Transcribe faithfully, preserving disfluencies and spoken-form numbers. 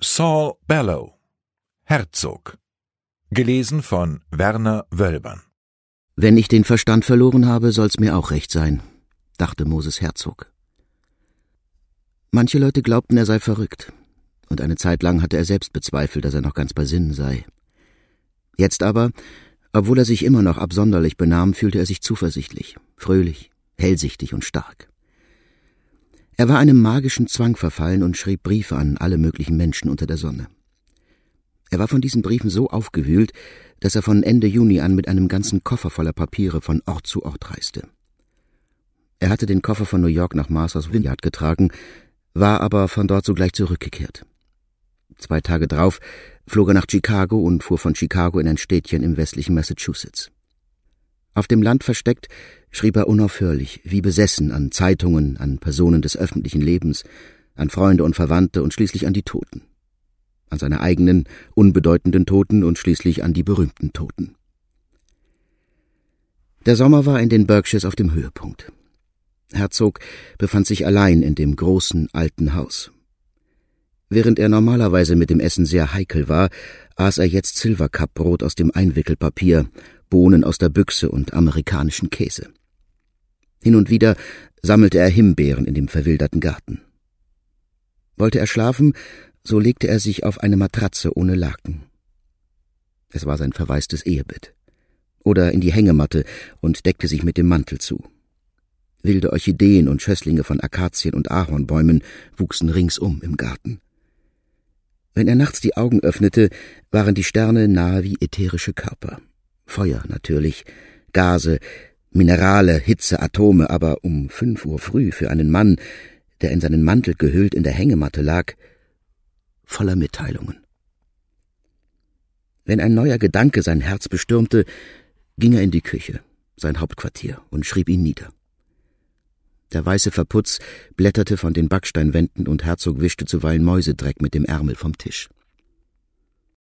Saul Bellow, Herzog. Gelesen von Werner Wölbern. »Wenn ich den Verstand verloren habe, soll's mir auch recht sein«, dachte Moses Herzog. Manche Leute glaubten, er sei verrückt, und eine Zeit lang hatte er selbst bezweifelt, dass er noch ganz bei Sinnen sei. Jetzt aber, obwohl er sich immer noch absonderlich benahm, fühlte er sich zuversichtlich, fröhlich, hellsichtig und stark. Er war einem magischen Zwang verfallen und schrieb Briefe an alle möglichen Menschen unter der Sonne. Er war von diesen Briefen so aufgewühlt, dass er von Ende Juni an mit einem ganzen Koffer voller Papiere von Ort zu Ort reiste. Er hatte den Koffer von New York nach Martha's Vineyard getragen, war aber von dort sogleich zurückgekehrt. Zwei Tage drauf flog er nach Chicago und fuhr von Chicago in ein Städtchen im westlichen Massachusetts. Auf dem Land versteckt, schrieb er unaufhörlich, wie besessen, an Zeitungen, an Personen des öffentlichen Lebens, an Freunde und Verwandte und schließlich an die Toten. An seine eigenen, unbedeutenden Toten und schließlich an die berühmten Toten. Der Sommer war in den Berkshires auf dem Höhepunkt. Herzog befand sich allein in dem großen, alten Haus. Während er normalerweise mit dem Essen sehr heikel war, aß er jetzt Silvercup-Brot aus dem Einwickelpapier, Bohnen aus der Büchse und amerikanischen Käse. Hin und wieder sammelte er Himbeeren in dem verwilderten Garten. Wollte er schlafen, so legte er sich auf eine Matratze ohne Laken. Es war sein verwaistes Ehebett. Oder in die Hängematte und deckte sich mit dem Mantel zu. Wilde Orchideen und Schösslinge von Akazien und Ahornbäumen wuchsen ringsum im Garten. Wenn er nachts die Augen öffnete, waren die Sterne nahe wie ätherische Körper. Feuer natürlich, Gase, Minerale, Hitze, Atome, aber um fünf Uhr früh für einen Mann, der in seinen Mantel gehüllt in der Hängematte lag, voller Mitteilungen. Wenn ein neuer Gedanke sein Herz bestürmte, ging er in die Küche, sein Hauptquartier, und schrieb ihn nieder. Der weiße Verputz blätterte von den Backsteinwänden und Herzog wischte zuweilen Mäusedreck mit dem Ärmel vom Tisch.